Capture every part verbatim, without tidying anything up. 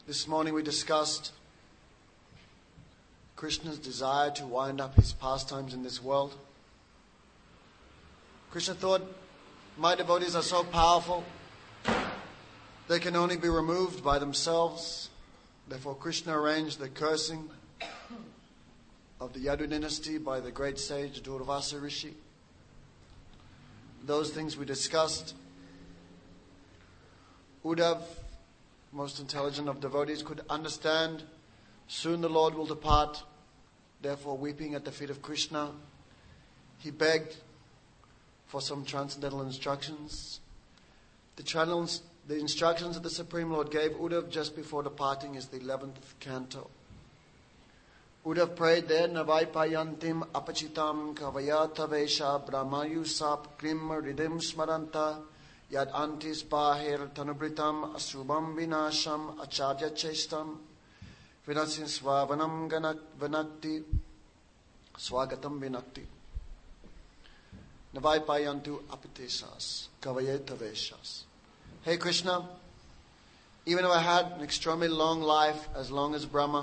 This morning we discussed Krishna's desire to wind up his pastimes in this world. Krishna thought, my devotees are so powerful, they can only be removed by themselves. Therefore Krishna arranged the cursing of the Yadu dynasty by the great sage Durvasa Rishi. Those things we discussed. Uddhav, most intelligent of devotees, could understand soon the Lord will depart. Therefore, weeping at the feet of Krishna, he begged for some transcendental instructions. The, trans- the instructions that the Supreme Lord gave Uddhav just before departing is the eleventh canto. Uddhav prayed there, Navaipayantim apachitam kavayata vesha brahmayu sap krim ridim smaranta yad antis bahir tanubritam asubam vinasham acharya chestam vinasya svavanam vanakti swagatam vinakti Navaipayantu apitesas kavayata veshas. Hey Krishna, even if I had an extremely long life, as long as Brahma,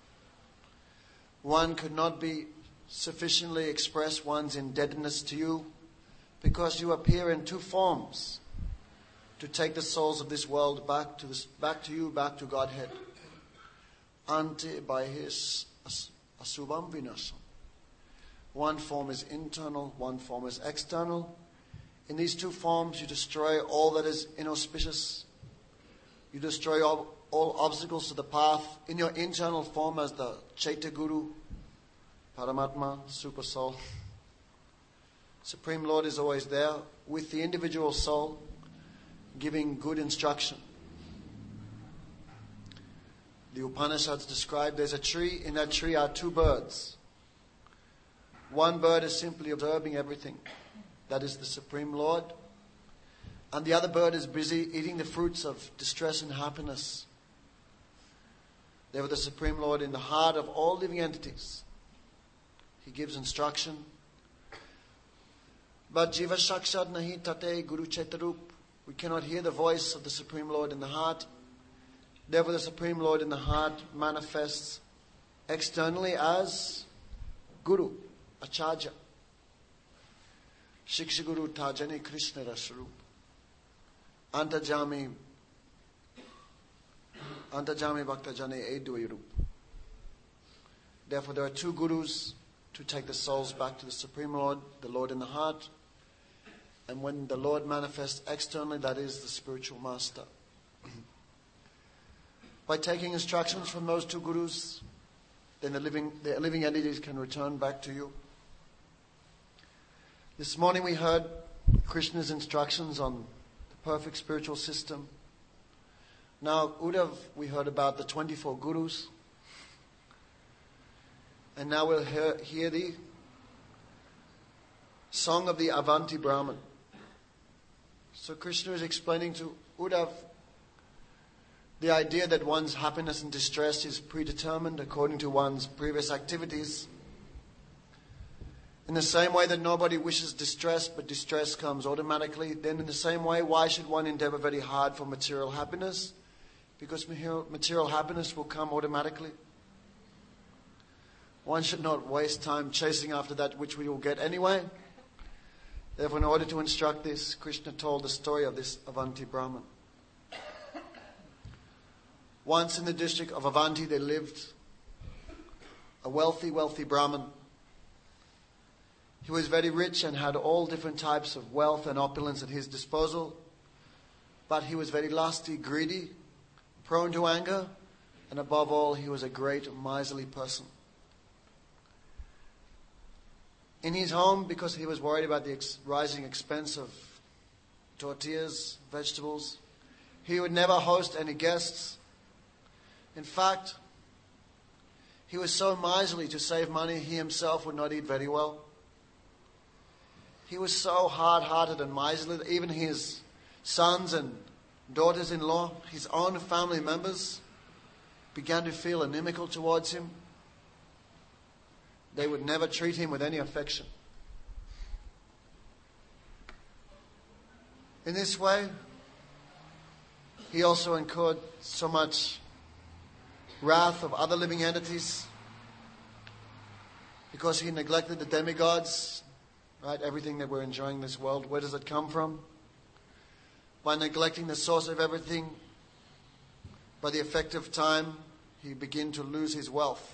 one could not be sufficiently express one's indebtedness to you, because you appear in two forms to take the souls of this world back to this, back to you, back to Godhead. Ante by his asubam vinasam. One form is internal, one form is external. In these two forms, you destroy all that is inauspicious. You destroy all, all obstacles to the path. In your internal form as the Chaita Guru, Paramatma, Super Soul, Supreme Lord is always there with the individual soul, giving good instruction. The Upanishads describe there's a tree, in that tree are two birds. One bird is simply observing everything. That is the Supreme Lord. And the other bird is busy eating the fruits of distress and happiness. Therefore the Supreme Lord in the heart of all living entities. He gives instruction. But Jiva Shakshad Nahi Tate Guru Chaitarup. We cannot hear the voice of the Supreme Lord in the heart. Therefore the Supreme Lord in the heart manifests externally as Guru, Acharya. Shiksha Guru Tajani Krishna Raswarup. Antajami Antajami Bhaktajani Edvairup. Therefore there are two Gurus to take the souls back to the Supreme Lord, the Lord in the heart. And when the Lord manifests externally, that is the spiritual master. By taking instructions from those two Gurus, then the living, the living entities can return back to you. This morning we heard Krishna's instructions on the perfect spiritual system. Now, Uddhav, we heard about the twenty-four Gurus. And now we'll hear, hear the song of the Avanti Brahman. So Krishna is explaining to Uddhav the idea that one's happiness and distress is predetermined according to one's previous activities. In the same way that nobody wishes distress, but distress comes automatically, then in the same way, why should one endeavor very hard for material happiness? Because material happiness will come automatically. One should not waste time chasing after that which we will get anyway. Therefore, in order to instruct this, Krishna told the story of this Avanti Brahman. Once in the district of Avanti, there lived a wealthy, wealthy Brahman. He was very rich and had all different types of wealth and opulence at his disposal. But he was very lusty, greedy, prone to anger, and above all, he was a great miserly person. In his home, because he was worried about the ex- rising expense of tortillas, vegetables, he would never host any guests. In fact, he was so miserly to save money, he himself would not eat very well. He was so hard-hearted and miserly that even his sons and daughters-in-law, his own family members, began to feel inimical towards him. They would never treat him with any affection. In this way, he also incurred so much wrath of other living entities, because he neglected the demigods, right? Everything that we're enjoying in this world, where does it come from? By neglecting the source of everything, by the effect of time, he began to lose his wealth.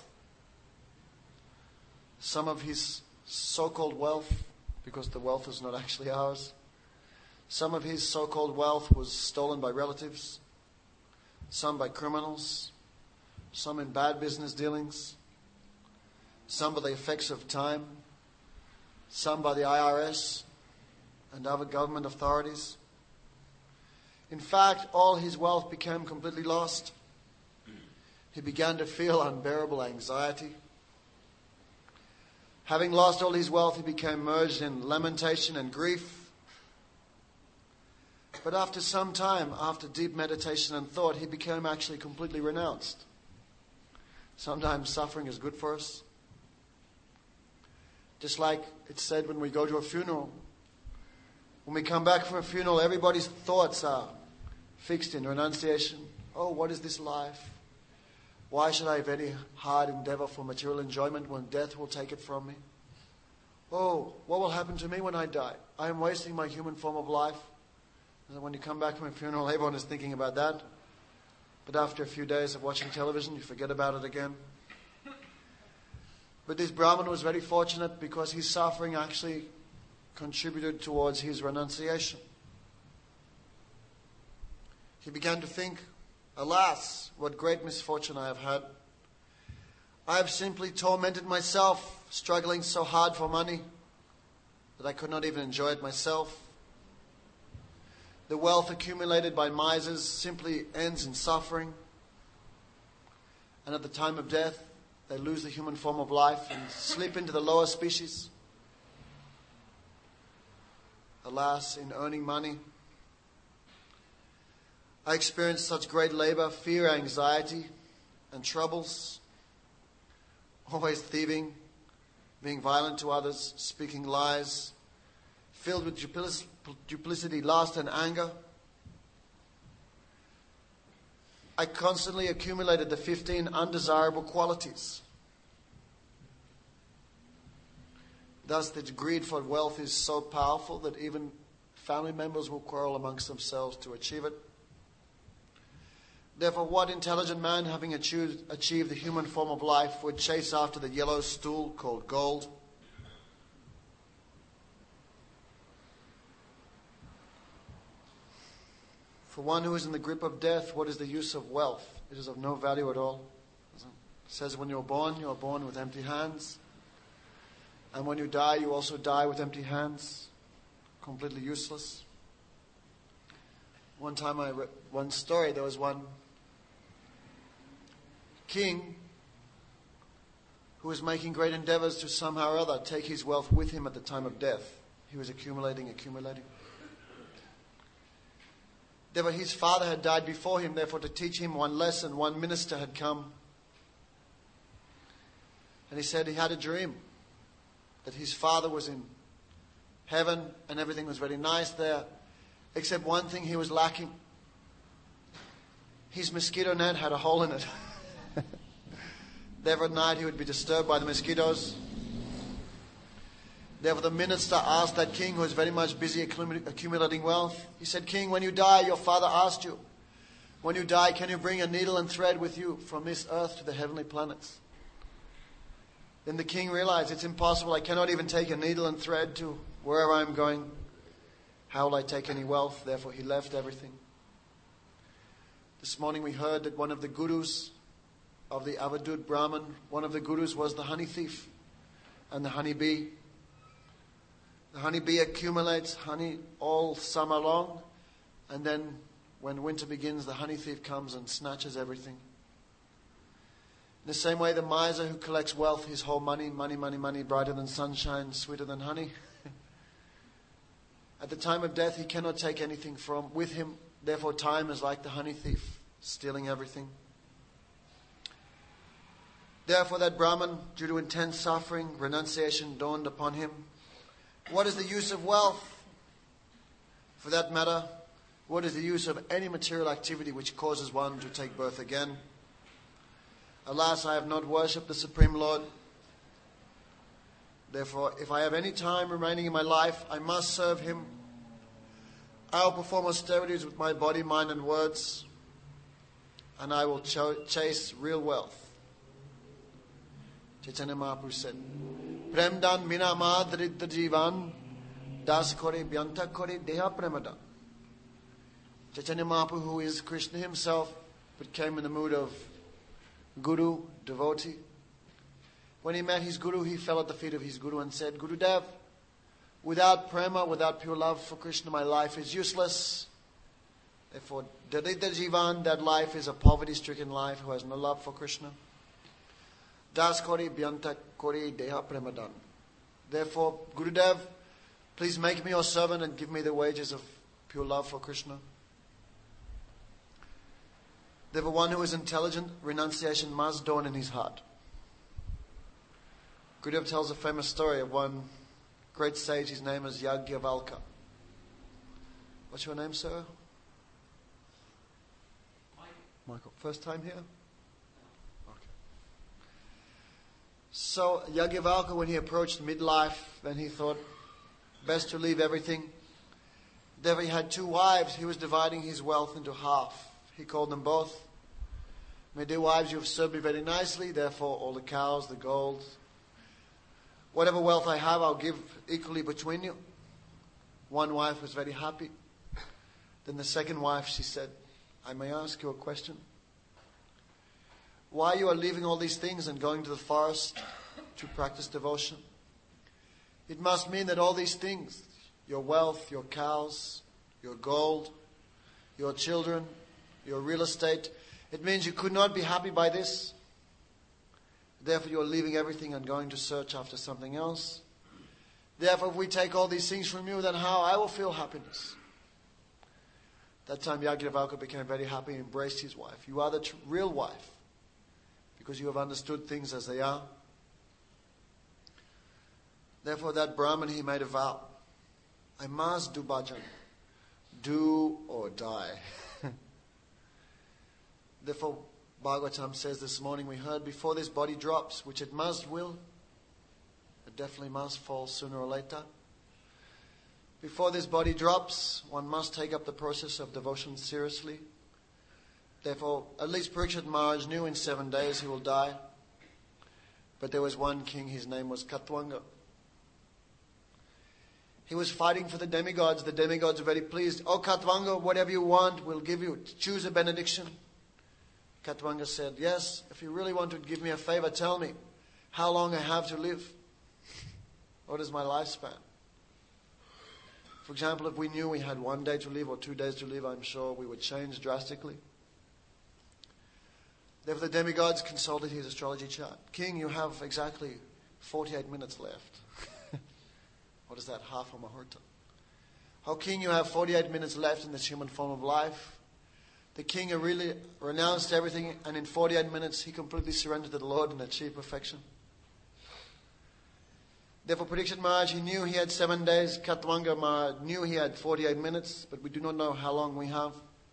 Some of his so-called wealth, because the wealth is not actually ours, some of his so-called wealth was stolen by relatives, some by criminals, some in bad business dealings, some by the effects of time, some by the I R S and other government authorities. In fact, all his wealth became completely lost. He began to feel unbearable anxiety. Having lost all his wealth, he became merged in lamentation and grief. But after some time, after deep meditation and thought, he became actually completely renounced. Sometimes suffering is good for us. Just like it's said when we go to a funeral. When we come back from a funeral, everybody's thoughts are fixed in renunciation. Oh, what is this life? Why should I have any hard endeavor for material enjoyment when death will take it from me? Oh, what will happen to me when I die? I am wasting my human form of life. And when you come back from a funeral, everyone is thinking about that. But after a few days of watching television, you forget about it again. But this Brahmin was very fortunate because his suffering actually contributed towards his renunciation. He began to think, alas, what great misfortune I have had. I have simply tormented myself, struggling so hard for money that I could not even enjoy it myself. The wealth accumulated by misers simply ends in suffering. And at the time of death, they lose the human form of life and slip into the lower species. Alas, in earning money, I experienced such great labor, fear, anxiety, and troubles. Always thieving, being violent to others, speaking lies, filled with duplicity, lust, and anger. I constantly accumulated the fifteen undesirable qualities. Thus, the greed for wealth is so powerful that even family members will quarrel amongst themselves to achieve it. Therefore, what intelligent man, having achieved, achieved the human form of life, would chase after the yellow stool called gold? For one who is in the grip of death, what is the use of wealth? It is of no value at all. It says when you're born, you are born with empty hands. And when you die, you also die with empty hands. Completely useless. One time I read one story, there was one king who was making great endeavors to somehow or other take his wealth with him at the time of death. He was accumulating, accumulating. Therefore, his father had died before him. Therefore, to teach him one lesson, one minister had come. And he said he had a dream that his father was in heaven and everything was very nice there, except one thing he was lacking. His mosquito net had a hole in it. Therefore, at night he would be disturbed by the mosquitoes. Therefore, the minister asked that king, who was very much busy accumulating wealth, he said, King, when you die, your father asked you, when you die, can you bring a needle and thread with you from this earth to the heavenly planets? Then the king realized, it's impossible. I cannot even take a needle and thread to wherever I'm going. How will I take any wealth? Therefore, he left everything. This morning we heard that one of the gurus of the Avadut Brahmin, one of the gurus was the honey thief and the honey bee. The honey bee accumulates honey all summer long, and then when winter begins, the honey thief comes and snatches everything. In the same way, the miser who collects wealth, his whole money, money, money, money, brighter than sunshine, sweeter than honey. At the time of death, he cannot take anything from with him. Therefore, time is like the honey thief, stealing everything. Therefore, that Brahman, due to intense suffering, renunciation dawned upon him. What is the use of wealth? For that matter, what is the use of any material activity which causes one to take birth again? Alas, I have not worshipped the Supreme Lord. Therefore, if I have any time remaining in my life, I must serve Him. I will perform austerities with my body, mind and words, and I will ch- chase real wealth. Chaitanya Mahaprabhu said, Prem dan mina madridda jivan, das kore byanta kore deha premadan. Chaitanya Mahaprabhu, who is Krishna himself, but came in the mood of guru, devotee. When he met his guru, he fell at the feet of his guru and said, Gurudev, without prema, without pure love for Krishna, my life is useless. Therefore, daridra jivan, that life is a poverty-stricken life who has no love for Krishna. Das kori byanta kori deha premadan. Therefore, Gurudev, please make me your servant and give me the wages of pure love for Krishna. Therefore, one who is intelligent, renunciation must dawn in his heart. Gurudev tells a famous story of one great sage. His name is Yajnavalkya. What's your name, sir? Michael. Michael. First time here? Okay. So Yajnavalkya, when he approached midlife, then he thought, best to leave everything. Therefore he had two wives. He was dividing his wealth into half. He called them both. My dear wives, you have served me very nicely. Therefore all the cows, the gold, whatever wealth I have, I'll give equally between you. One wife was very happy. Then the second wife, she said, I may ask you a question? Why you are leaving all these things and going to the forest to practice devotion? It must mean that all these things, your wealth, your cows, your gold, your children, your real estate, it means you could not be happy by this. Therefore, you are leaving everything and going to search after something else. Therefore, if we take all these things from you, then how I will feel happiness? That time, Yajnavalkya became very happy and embraced his wife. You are the tr- real wife, because you have understood things as they are. Therefore, that Brahmin, he made a vow. I must do bhajan. Do or die. Therefore, Bhagavatam says this morning, we heard, before this body drops, which it must will, it definitely must fall sooner or later. Before this body drops, one must take up the process of devotion seriously. Therefore, at least Parikshit Maharaj knew in seven days he will die. But there was one king, his name was Katwanga. He was fighting for the demigods. The demigods were very pleased. Oh, Katwanga, whatever you want, we'll give you. Choose a benediction. Katwanga said, yes, if you really want to give me a favor, tell me how long I have to live. What is my lifespan? For example, if we knew we had one day to live or two days to live, I'm sure we would change drastically. Therefore the demigods consulted his astrology chart. King, you have exactly forty-eight minutes left. What is that? Half a Muhurta. Oh, King, you have forty-eight minutes left in this human form of life. The king really renounced everything, and in forty-eight minutes he completely surrendered to the Lord and achieved perfection. Therefore, Parikshit Maharaj, he knew he had seven days. Katwanga Maharaj knew he had forty-eight minutes, but we do not know how long we have.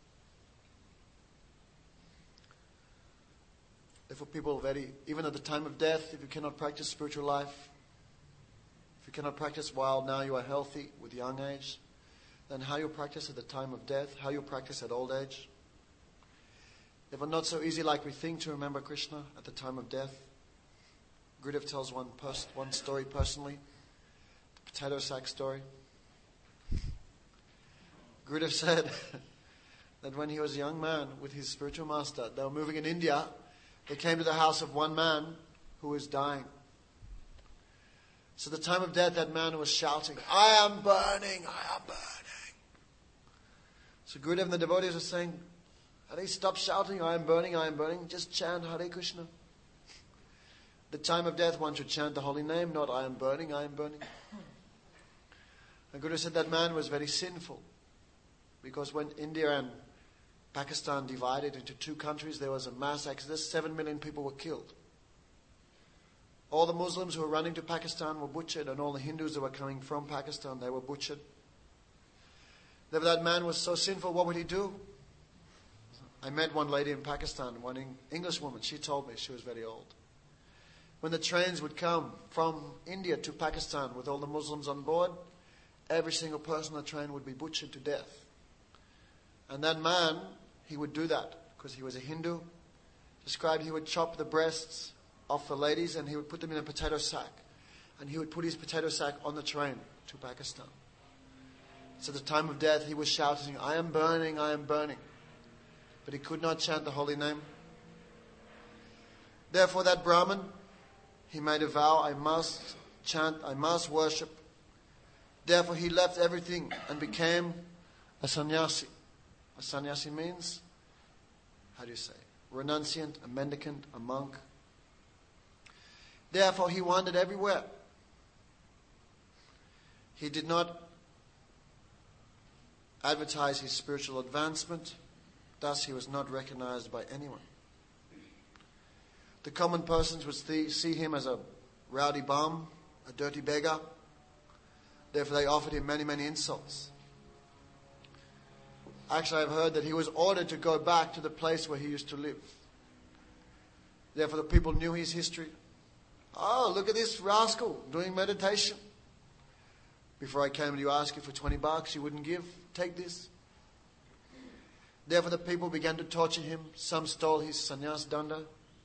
Therefore, people very, even at the time of death, if you cannot practice spiritual life, if you cannot practice while now you are healthy with young age, then how you practice at the time of death, how you practice at old age. Therefore, not so easy like we think to remember Krishna at the time of death. Gurudev tells one pers- one story personally, the potato sack story. Gurudev said that when he was a young man with his spiritual master, they were moving in India. They came to the house of one man who was dying. So at the time of death, that man was shouting, I am burning, I am burning. So Gurudev and the devotees were saying, Hare, stop shouting, I am burning, I am burning. Just chant Hare Krishna. The time of death, one should chant the holy name, not I am burning, I am burning. And Guru said that man was very sinful. Because when India and Pakistan divided into two countries, there was a mass exodus. Seven million people were killed. All the Muslims who were running to Pakistan were butchered, and all the Hindus who were coming from Pakistan, they were butchered. Therefore that man was so sinful, what would he do? I met one lady in Pakistan, one English woman. She told me she was very old. When the trains would come from India to Pakistan with all the Muslims on board, every single person on the train would be butchered to death. And that man, he would do that because he was a Hindu. Described he would chop the breasts off the ladies and he would put them in a potato sack. And he would put his potato sack on the train to Pakistan. So at the time of death, he was shouting, I am burning, I am burning. But he could not chant the holy name. Therefore that Brahmin, he made a vow, I must chant, I must worship. Therefore he left everything and became a sannyasi. A sannyasi means, how do you say, renunciant, a mendicant, a monk. Therefore he wandered everywhere. He did not advertise his spiritual advancement. Thus he was not recognized by anyone. The common persons would see him as a rowdy bum, a dirty beggar. Therefore they offered him many, many insults. Actually, I've heard that he was ordered to go back to the place where he used to live. Therefore the people knew his history. Oh, look at this rascal doing meditation. Before I came to ask you for twenty bucks, you wouldn't give. Take this. Therefore the people began to torture him. Some stole his sannyas danda.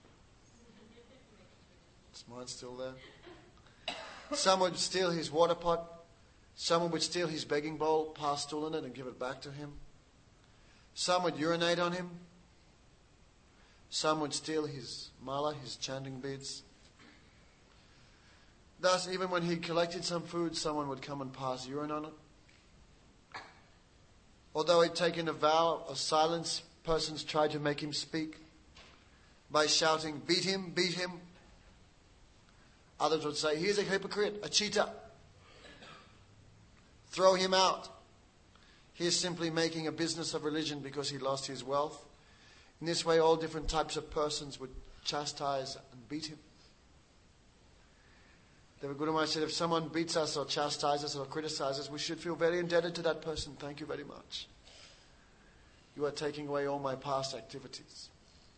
Is mine still there? Some would steal his water pot. Someone would steal his begging bowl, pass stool in it and give it back to him. Some would urinate on him. Some would steal his mala, his chanting beads. Thus, even when he collected some food, someone would come and pass urine on it. Although he'd taken a vow of silence, persons tried to make him speak by shouting, beat him, beat him. Others would say, he's a hypocrite, a cheater. Throw him out. He is simply making a business of religion because he lost his wealth. In this way, all different types of persons would chastise and beat him. The Guru Maharaj said, if someone beats us or chastises us or criticizes us, we should feel very indebted to that person. Thank you very much. You are taking away all my past activities.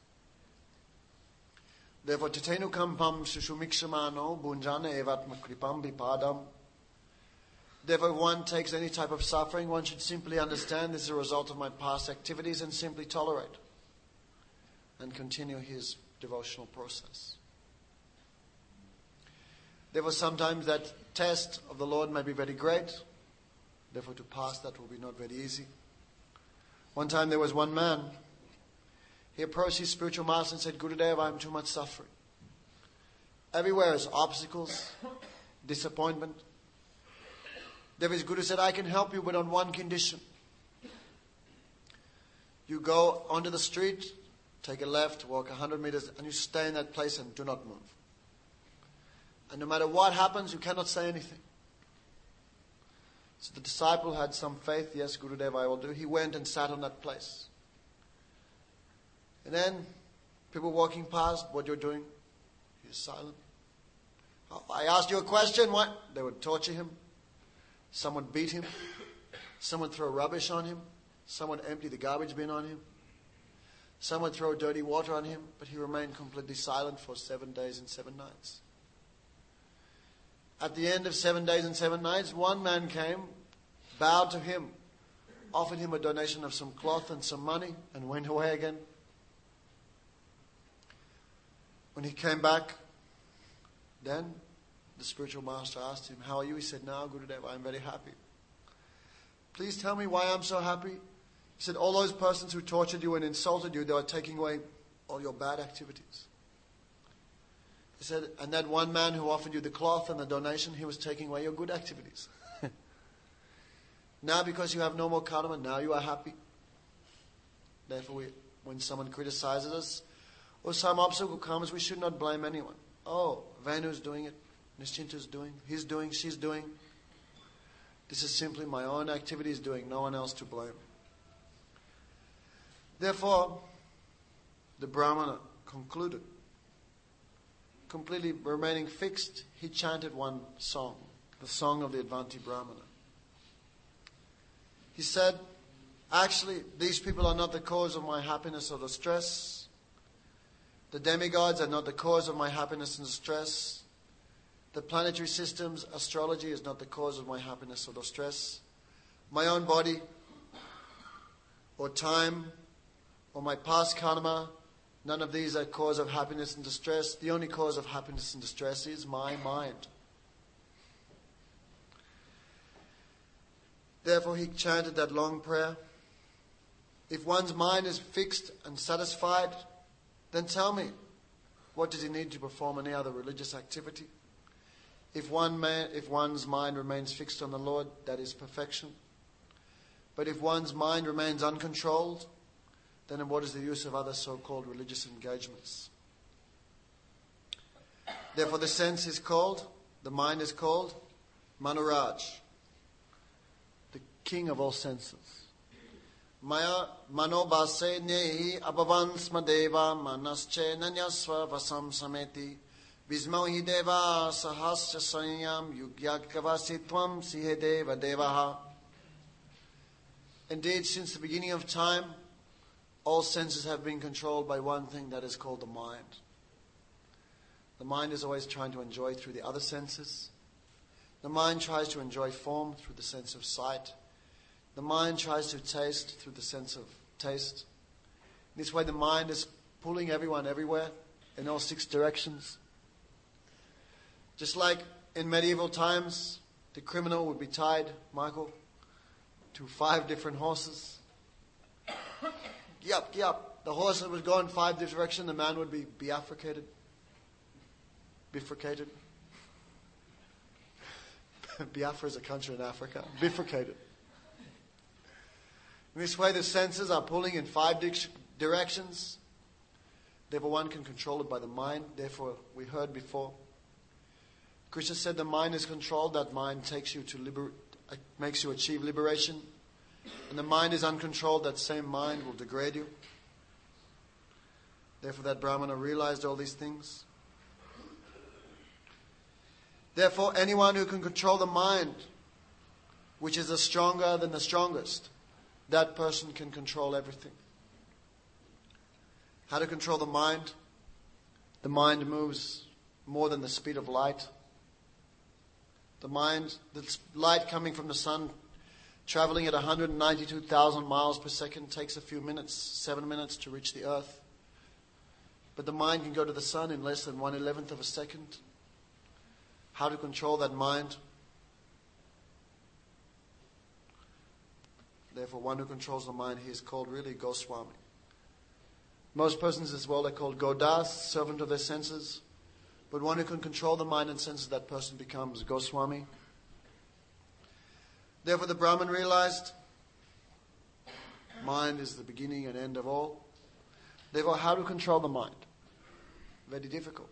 Therefore, tatenu kampam sushumiksamano bunjana evatma kripam vipadam. Therefore, if one takes any type of suffering, one should simply understand this is a result of my past activities and simply tolerate and continue his devotional process. Therefore, sometimes that test of the Lord may be very great. Therefore, to pass that will be not very easy. One time there was one man. He approached his spiritual master and said, Gurudev, I am too much suffering. Everywhere is obstacles, disappointment. Therefore his Guru said, I can help you, but on one condition. You go onto the street, take a left, walk one hundred meters, and you stay in that place and do not move. And no matter what happens, you cannot say anything. So the disciple had some faith. Yes, Gurudev, I will do. He went and sat on that place. And then people walking past, what you're doing? He's silent. I asked you a question, what? They would torture him. Some would beat him. Some would throw rubbish on him. Some would empty the garbage bin on him. Some would throw dirty water on him. But he remained completely silent for seven days and seven nights. At the end of seven days and seven nights, one man came, bowed to him, offered him a donation of some cloth and some money, and went away again. When he came back, then the spiritual master asked him, how are you? He said, no, Gurudev, I am very happy. Please tell me why I'm so happy. He said, all those persons who tortured you and insulted you, they are taking away all your bad activities. He said, and that one man who offered you the cloth and the donation, he was taking away your good activities. Now because you have no more karma, now you are happy. Therefore, we, when someone criticizes us, or some obstacle comes, we should not blame anyone. Oh, Vanu's doing it. Nischinta's doing. He's doing. She's doing. This is simply my own activities doing. No one else to blame. Therefore, the Brahmana concluded. Completely remaining fixed, he chanted one song. The song of the Advanti Brahmana. He said, Actually, these people are not the cause of my happiness or distress. The demigods are not the cause of my happiness and distress. The planetary systems, astrology is not the cause of my happiness or distress. My own body, or time, or my past karma, none of these are cause of happiness and distress. The only cause of happiness and distress is my mind. Therefore he chanted that long prayer. If one's mind is fixed and satisfied, then tell me, what does he need to perform any other religious activity? If one man, if one's mind remains fixed on the Lord, that is perfection. But if one's mind remains uncontrolled, then what is the use of other so-called religious engagements? Therefore the sense is called, the mind is called, Manuraj, the king of all senses. Maya manobase nehi abhavansma deva manasche nanyasva vasam sameti vismohi deva sahasya sanyam yugyakavasitvam sihe deva devaha. Indeed, since the beginning of time, all senses have been controlled by one thing that is called the mind. The mind is always trying to enjoy through the other senses. The mind tries to enjoy form through the sense of sight. The mind tries to taste through the sense of taste. In this way, the mind is pulling everyone everywhere in all six directions. Just like in medieval times, the criminal would be tied, Michael, to five different horses. Yup, yup. The horse would go in five different directions. The man would be bifurcated. Bifurcated. Biafra is a country in Africa. Bifurcated. In this way, the senses are pulling in five di- directions. Therefore, one can control it by the mind. Therefore, we heard before, Krishna said the mind is controlled. That mind takes you to liber- makes you achieve liberation. And the mind is uncontrolled. That same mind will degrade you. Therefore, that Brahmana realized all these things. Therefore, anyone who can control the mind, which is the stronger than the strongest, that person can control everything. How to control the mind? The mind moves more than the speed of light. The mind, the light coming from the sun, traveling at one hundred ninety-two thousand miles per second, takes a few minutes, seven minutes to reach the earth. But the mind can go to the sun in less than one eleventh of a second. How to control that mind? Therefore, one who controls the mind, he is called really Goswami. Most persons as well are called Godas, servant of their senses. But one who can control the mind and senses, that person becomes Goswami. Therefore, the Brahman realized mind is the beginning and end of all. Therefore, how to control the mind? Very difficult.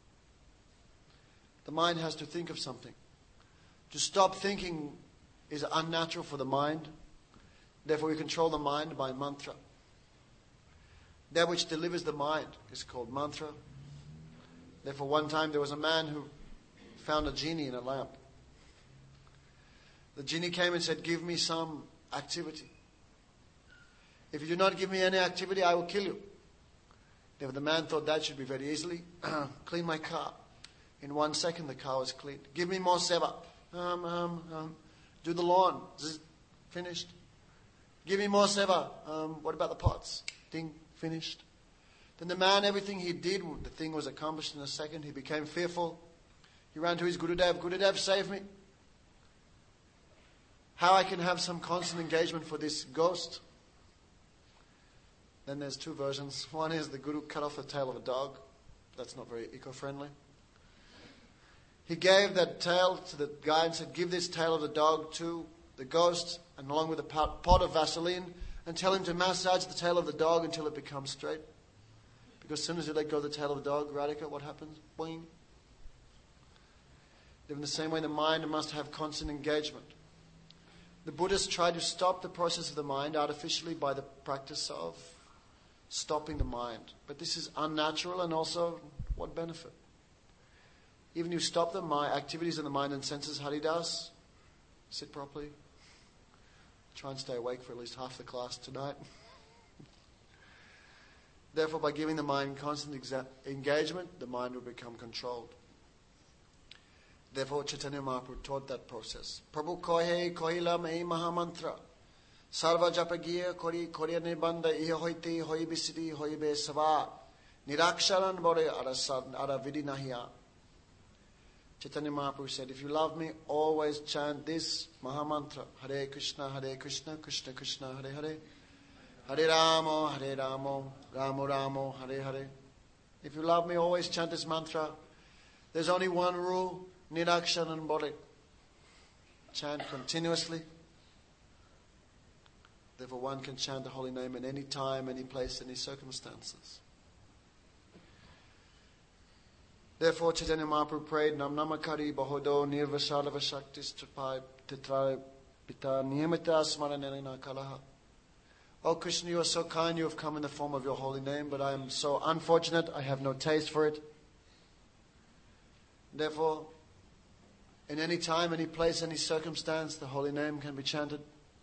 The mind has to think of something. To stop thinking is unnatural for the mind. Therefore, we control the mind by mantra. That which delivers the mind is called mantra. Therefore, one time there was a man who found a genie in a lamp. The genie came and said, "Give me some activity. If you do not give me any activity, I will kill you." Therefore, the man thought that should be very easily. Clean my car. In one second, the car was cleaned. Give me more seva. Um, um, um, do the lawn. Zzz, finished. Give me more seva. Um, what about the pots? Ding, finished. Then the man, everything he did, the thing was accomplished in a second. He became fearful. He ran to his Gurudev. Gurudev, save me. How I can have some constant engagement for this ghost? Then there's two versions. One is the Guru cut off the tail of a dog. That's not very eco-friendly. He gave that tail to the guy and said, "Give this tail of the dog to the ghost, and along with a pot of Vaseline, and tell him to massage the tail of the dog until it becomes straight." Because as soon as you let go of the tail of the dog, Radhika, what happens? Boing. In the same way, the mind must have constant engagement. The Buddhists tried to stop the process of the mind artificially by the practice of stopping the mind. But this is unnatural, and also, what benefit? Even if you stop the mind, activities of the mind and senses, Haridas, sit properly, Try and stay awake for at least half the class tonight. Therefore, by giving the mind constant exa- engagement, the mind will become controlled. Therefore, Chaitanya Mahaprabhu taught that process. Prabhu kohe kohila mei mahamantra. Sarva japagiya kori koriya nirbanda iha hoiti hoi bisidi hoi be sava. Niraksharan bore ara vidi nahiya. Chaitanya Mahaprabhu said, if you love me, always chant this Mahamantra. Hare Krishna, Hare Krishna, Krishna Krishna, Hare Hare. Hare Ramo, Hare Ramo, Ramo Ramo, Hare Hare. If you love me, always chant this mantra. There's only one rule, Niraksharan bore. Chant continuously. Therefore one can chant the holy name in any time, any place, any circumstances. Therefore Chaitanya Mahaprabhu prayed, Nam Namakari Bahodo Nirvasarava Shaktis Tripai Titra Pita Niyamita Smaranena Kalaha. Oh Krishna, you are so kind, you have come in the form of your holy name, but I am so unfortunate, I have no taste for it. Therefore, in any time, any place, any circumstance, the holy name can be chanted.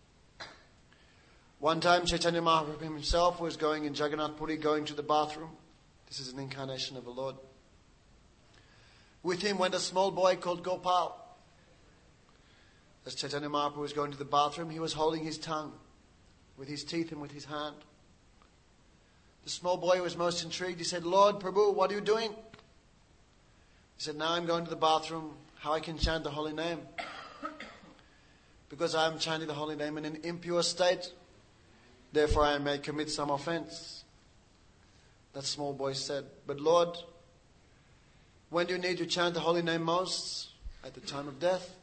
One time Chaitanya Mahaprabhu himself was going in Jagannath Puri, going to the bathroom. This is an incarnation of the Lord. With him went a small boy called Gopal. As Chaitanya Mahaprabhu was going to the bathroom, he was holding his tongue with his teeth and with his hand. The small boy was most intrigued. He said, Lord, Prabhu, what are you doing? He said, now I'm going to the bathroom. How I can chant the holy name? Because I am chanting the holy name in an impure state. Therefore I may commit some offense. That small boy said, but Lord, when do you need to chant the holy name most? At the time of death.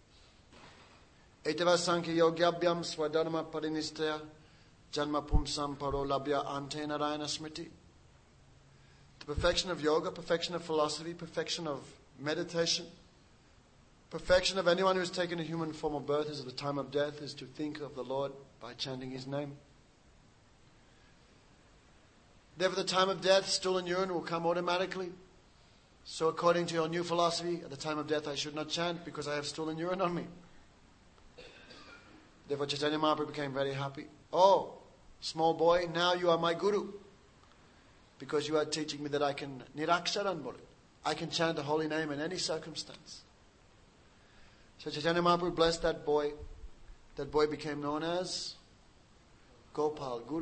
Etava sankhya yogyabhyam swadharma parinistaya janma pumsam paro labhya ante narayana smriti. The perfection of yoga, perfection of philosophy, perfection of meditation, perfection of anyone who has taken a human form of birth is at the time of death, is to think of the Lord by chanting His name. Therefore, the time of death, stool and urine will come automatically. So according to your new philosophy, at the time of death I should not chant because I have stool and urine on me. Therefore Chaitanya Mahaprabhu became very happy. Oh, small boy, now you are my guru. Because you are teaching me that I can niraksharan bole. I can chant the holy name in any circumstance. So Chaitanya Mahaprabhu blessed that boy. That boy became known as Gopal Guru.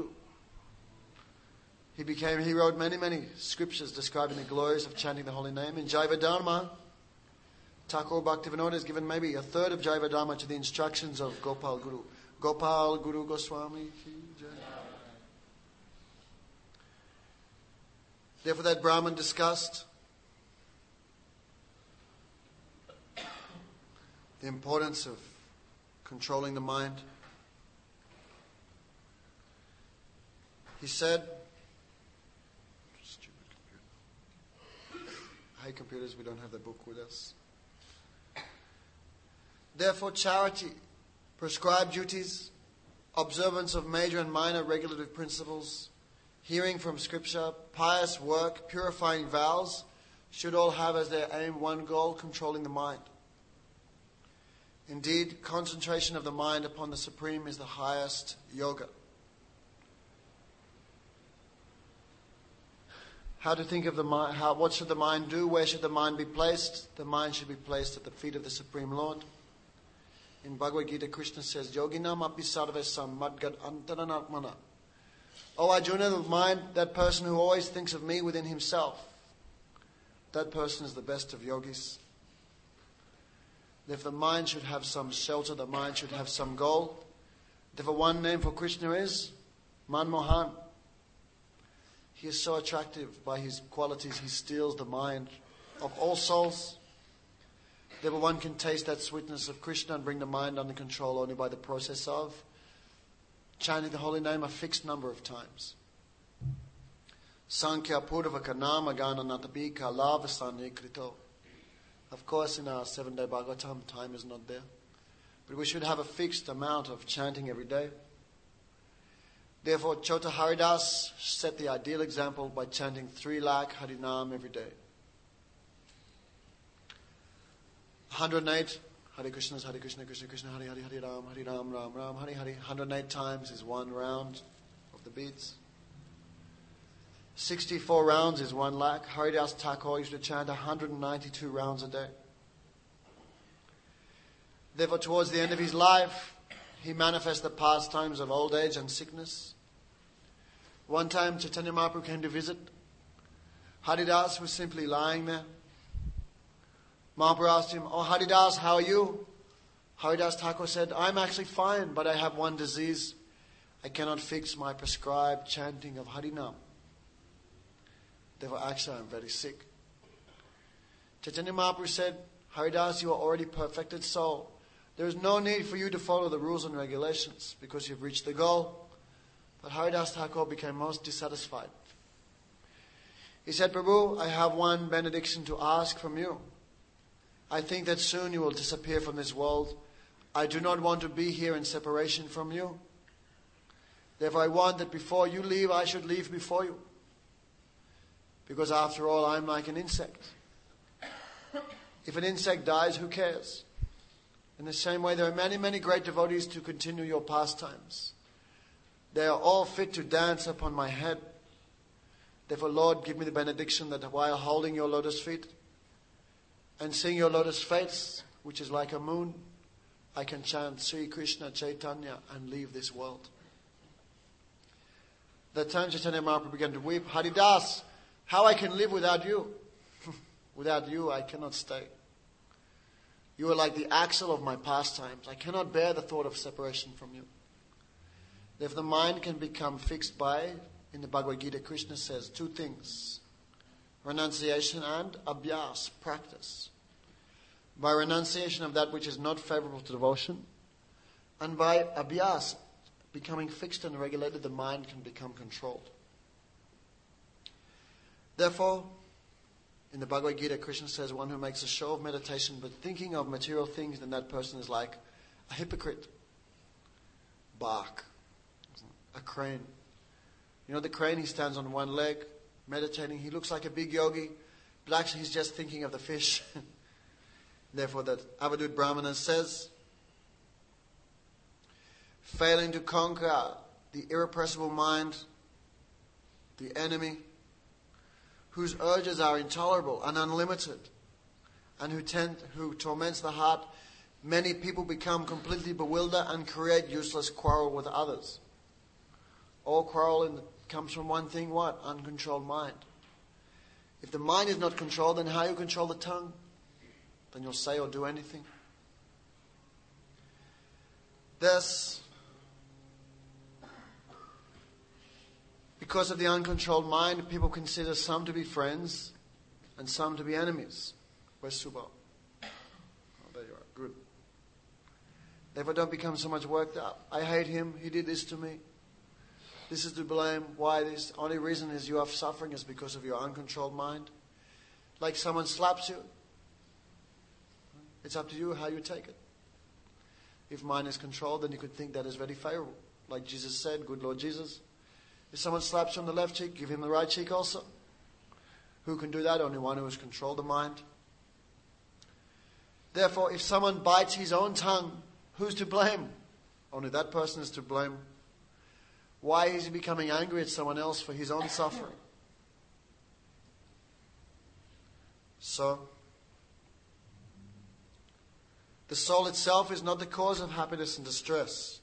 He became, he wrote many, many scriptures describing the glories of chanting the holy name. In Jaiva Dharma, Thakur Bhaktivinoda has given maybe a third of Jaiva Dharma to the instructions of Gopal Guru. Gopal Guru Goswami ki jai. Therefore that Brahman discussed the importance of controlling the mind. He said, hey computers, we don't have the book with us. Therefore, charity, prescribed duties, observance of major and minor regulative principles, hearing from scripture, pious work, purifying vows, should all have as their aim one goal, controlling the mind. Indeed, concentration of the mind upon the Supreme is the highest yoga. How to think of the mind, how, what should the mind do, where should the mind be placed? The mind should be placed at the feet of the Supreme Lord. In Bhagavad Gita, Krishna says, Yoginam api sarvesam madgad antaranatmana. Oh Arjuna, the mind, that person who always thinks of me within himself, that person is the best of yogis. If the mind should have some shelter, the mind should have some goal. Therefore one name for Krishna is Manmohan. He is so attractive by his qualities, he steals the mind of all souls. Therefore one can taste that sweetness of Krishna and bring the mind under control only by the process of chanting the holy name a fixed number of times. Sankhya Purvaka Nama Gana Natabika Lavasane Krito. Of course, in our seven-day Bhagavatam, time is not there. But we should have a fixed amount of chanting every day. Therefore, Chota Haridas set the ideal example by chanting three lakh Harinam every day. one hundred eight Hare Krishna is Hare Krishna, Krishna Krishna, Hare Hare, Hare Ram, Hare Ram, Ram Ram, Hare Hare. one hundred eight times is one round of the beats. sixty-four rounds is one lakh. Haridas Thakur used to chant one hundred ninety-two rounds a day. Therefore, towards the end of his life, he manifests the pastimes of old age and sickness. One time, Chaitanya Mahaprabhu came to visit. Haridas was simply lying there. Mahaprabhu asked him, "Oh, Haridas, how are you?" Haridas Thakur said, "I'm actually fine, but I have one disease. I cannot fix my prescribed chanting of Harinam. Therefore, actually, I'm very sick." Chaitanya Mahaprabhu said, "Haridas, you are already perfected soul. There is no need for you to follow the rules and regulations because you've reached the goal." But Haridas Thakur became most dissatisfied. He said, "Prabhu, I have one benediction to ask from you. I think that soon you will disappear from this world. I do not want to be here in separation from you. Therefore, I want that before you leave, I should leave before you. Because after all, I'm like an insect. If an insect dies, who cares? In the same way, there are many, many great devotees to continue your pastimes. They are all fit to dance upon my head. Therefore, Lord, give me the benediction that while holding your lotus feet and seeing your lotus face, which is like a moon, I can chant Sri Krishna Chaitanya and leave this world." That time Chaitanya Mahaprabhu began to weep. "Haridas, how I can live without you? Without you, I cannot stay. You are like the axle of my pastimes. I cannot bear the thought of separation from you." If the mind can become fixed by, in the Bhagavad Gita, Krishna says two things: renunciation and abhyas, practice. By renunciation of that which is not favorable to devotion, and by abhyas, becoming fixed and regulated, the mind can become controlled. Therefore, in the Bhagavad Gita, Krishna says one who makes a show of meditation but thinking of material things, then that person is like a hypocrite. Bark. A crane. You know the crane, he stands on one leg, meditating. He looks like a big yogi, but actually he's just thinking of the fish. Therefore, that Avadut Brahmana says, failing to conquer the irrepressible mind, the enemy, whose urges are intolerable and unlimited, and who tend, who torments the heart, many people become completely bewildered and create useless quarrel with others. All quarrel in the, comes from one thing, what? Uncontrolled mind. If the mind is not controlled, then how you control the tongue? Then you'll say or do anything. Thus, because of the uncontrolled mind, people consider some to be friends and some to be enemies. Where's Subal? Oh, there you are. Good. Therefore, don't become so much worked up. I hate him. He did this to me. This is to blame. Why this? The only reason is you are suffering is because of your uncontrolled mind. Like someone slaps you. It's up to you how you take it. If mind is controlled, then you could think that is very favorable. Like Jesus said, good Lord Jesus, if someone slaps you on the left cheek, give him the right cheek also. Who can do that? Only one who has controlled the mind. Therefore, if someone bites his own tongue, who's to blame? Only that person is to blame. Why is he becoming angry at someone else for his own suffering? So, the soul itself is not the cause of happiness and distress.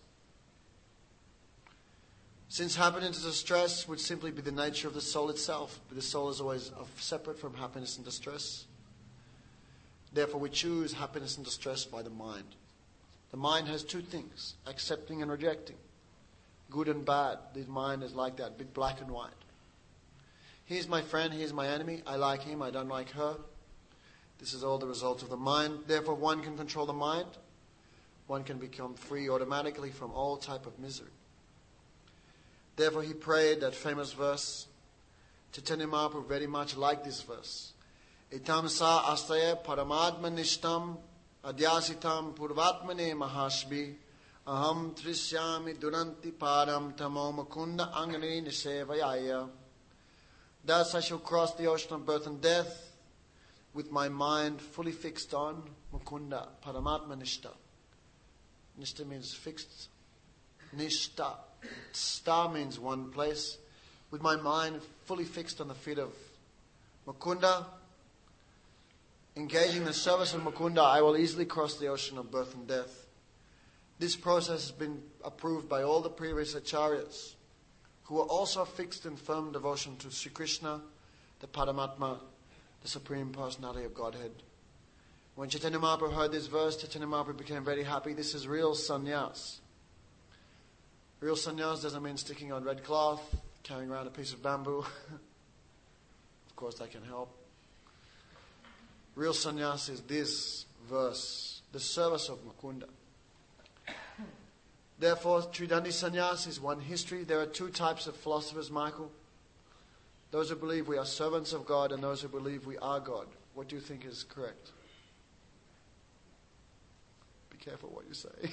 Since happiness and distress would simply be the nature of the soul itself, but the soul is always separate from happiness and distress. Therefore, we choose happiness and distress by the mind. The mind has two things, accepting and rejecting. Good and bad. The mind is like that, big black and white. He's my friend, he's my enemy. I like him, I don't like her. This is all the result of the mind. Therefore, one can control the mind. One can become free automatically from all type of misery. Therefore, he prayed that famous verse. Chaitanya Mahaprabhu very much liked this verse. Itam sa astaya paramadma nishtam adyasitam purvatmane mahashbi aham trisyami duranti param tamo mukunda angani nisevayaya. Thus I shall cross the ocean of birth and death with my mind fully fixed on Mukunda, Paramatma Nishta. Nishta means fixed. Nishta. Sta means one place. With my mind fully fixed on the feet of Mukunda, engaging the service of Mukunda, I will easily cross the ocean of birth and death. This process has been approved by all the previous acharyas, who were also fixed in firm devotion to Sri Krishna, the Paramatma, the Supreme Personality of Godhead. When Chaitanya Mahaprabhu heard this verse, Chaitanya Mahaprabhu became very happy. This is real sannyas. Real sannyas doesn't mean sticking on red cloth, carrying around a piece of bamboo. Of course, that can help. Real sannyas is this verse, the service of Mukunda. Therefore, Tridandi sannyas is one history. There are two types of philosophers, Michael. Those who believe we are servants of God and those who believe we are God. What do you think is correct? Be careful what you say.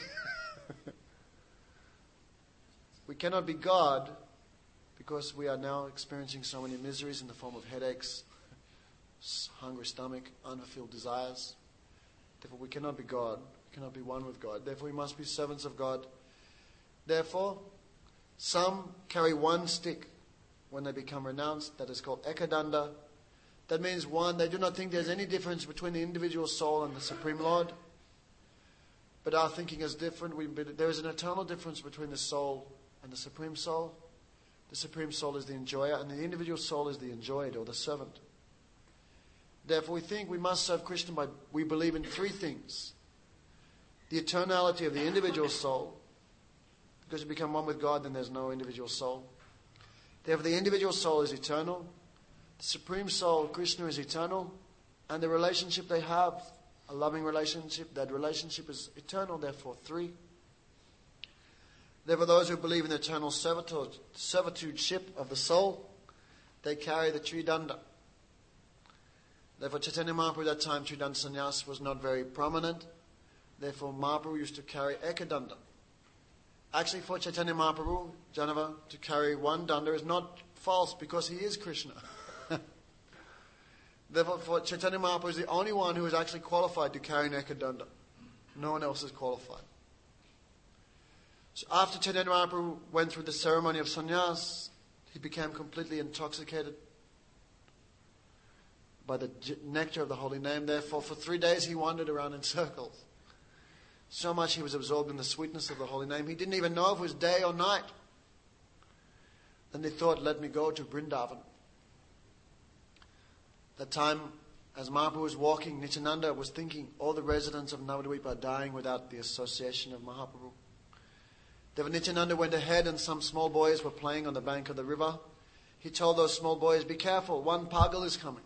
We cannot be God because we are now experiencing so many miseries in the form of headaches, hungry stomach, unfulfilled desires. Therefore, we cannot be God. We cannot be one with God. Therefore, we must be servants of God. Therefore, some carry one stick when they become renounced. That is called ekadanda. That means one, they do not think there's any difference between the individual soul and the Supreme Lord. But our thinking is different. We, there is an eternal difference between the soul and the Supreme Soul. The Supreme Soul is the enjoyer, and the individual soul is the enjoyed or the servant. Therefore, we think we must serve Krishna by, we believe in three things. The eternality of the individual soul. Because you become one with God, then there's no individual soul. Therefore, the individual soul is eternal. The Supreme Soul, Krishna, is eternal. And the relationship they have, a loving relationship, that relationship is eternal. Therefore, three. Therefore, those who believe in the eternal servitude, servitudeship of the soul, they carry the Tridanda. Therefore, Chaitanya Mahaprabhu at that time, Tridanda Sannyas was not very prominent. Therefore, Mahaprabhu used to carry Ekadanda. Actually, for Chaitanya Mahaprabhu, Janava, to carry one danda is not false because he is Krishna. Therefore, for Chaitanya Mahaprabhu is the only one who is actually qualified to carry an Ekadanda. No one else is qualified. So after Chaitanya Mahaprabhu went through the ceremony of sannyas, he became completely intoxicated by the nectar of the holy name. Therefore, for three days he wandered around in circles. So much he was absorbed in the sweetness of the holy name. He didn't even know if it was day or night. Then they thought, let me go to Vrindavan. That time, as Mahaprabhu was walking, Nityananda was thinking, all the residents of Navadvipa are dying without the association of Mahaprabhu. Therefore, Nityananda went ahead and some small boys were playing on the bank of the river. He told those small boys, be careful, one pagal is coming.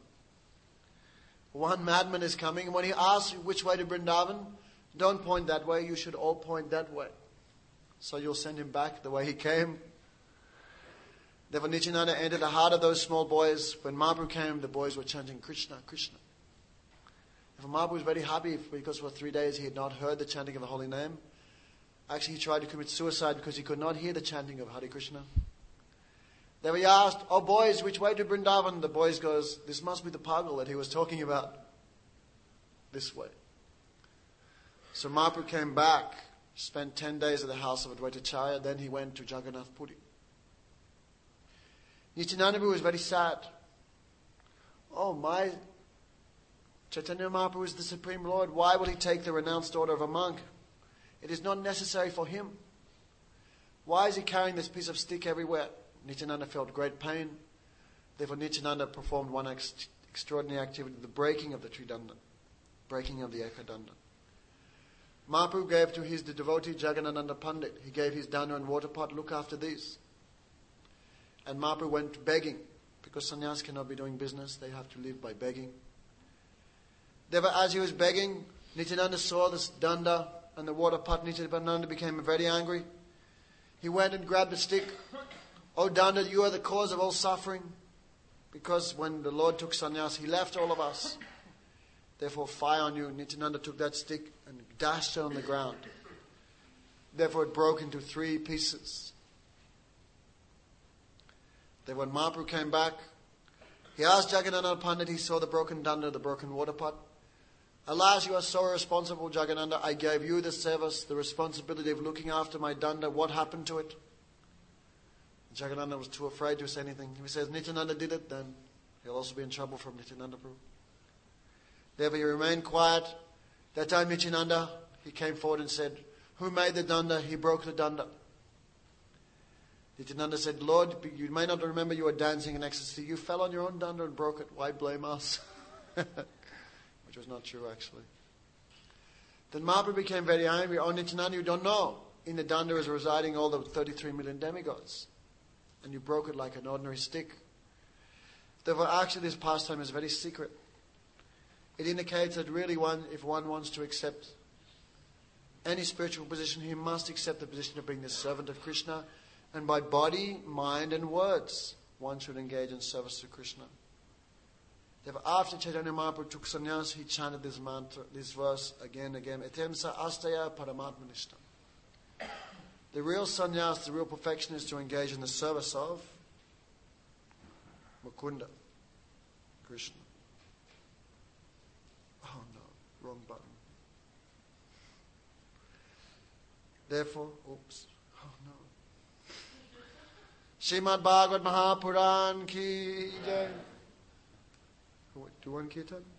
One madman is coming. And when he asks you which way to Vrindavan, don't point that way, you should all point that way. So you'll send him back the way he came. Therefore, Nityananda entered the heart of those small boys. When Mahaprabhu came, the boys were chanting Krishna, Krishna. Therefore, Mahaprabhu was very happy because for three days he had not heard the chanting of the holy name. Actually, he tried to commit suicide because he could not hear the chanting of Hare Krishna. Therefore, he asked, oh boys, which way to Vrindavan? The boys goes, this must be the pagal that he was talking about. This way. So Mahaprabhu came back, spent ten days at the house of Advaitacharya, then he went to Jagannath Puri. Nityananda was very sad. Oh my, Chaitanya Mahaprabhu is the Supreme Lord. Why will he take the renounced order of a monk? It is not necessary for him. Why is he carrying this piece of stick everywhere? Nityananda felt great pain. Therefore Nityananda performed one ex- extraordinary activity, the breaking of the Tridanda, breaking of the Ekadanda. Mahaprabhu gave to his the devotee Jagannananda Pandit. He gave his dana and water pot, look after these. And Mahaprabhu went begging, because sannyas cannot be doing business, they have to live by begging. Therefore, as he was begging, Nityananda saw this danda and the water pot. Nityananda became very angry. He went and grabbed the stick. Oh danda, you are the cause of all suffering. Because when the Lord took sannyas, he left all of us. Therefore, fire on you. Nityananda took that stick and dashed it on the ground. Therefore, it broke into three pieces. Then when Mahaprabhu came back, He asked Jagannatha Pandit, he saw the broken danda, the broken water pot. Alas, you are so irresponsible, Jagannatha. I gave you the service, the responsibility of looking after my danda. What happened to it? Jagannatha was too afraid to say anything. If he says Nityananda did it, then he'll also be in trouble from Nityananda Prabhu. Therefore he remained quiet. That time Nityananda, he came forward and said, who made the danda? He broke the danda. Nityananda said, Lord, you may not remember you were dancing in ecstasy. You fell on your own danda and broke it. Why blame us? Which was not true, actually. Then Mahaprabhu became very angry. Oh, Nityananda, you don't know. In the danda is residing all the thirty-three million demigods. And you broke it like an ordinary stick. Therefore, actually, this pastime is very secret. It indicates that really one, if one wants to accept any spiritual position, he must accept the position of being the servant of Krishna. And by body, mind and words, one should engage in service to Krishna. Therefore, after Chaitanya Mahaprabhu took sannyas, he chanted this mantra, this verse again and again. Etemsa astaya paramatmanishtam. The real sannyas, the real perfection is to engage in the service of Mukunda, Krishna. Oh no, wrong button. Therefore, oops, oh no. Srimad Bhagavad Mahapuran ki jai. Do one kirtan?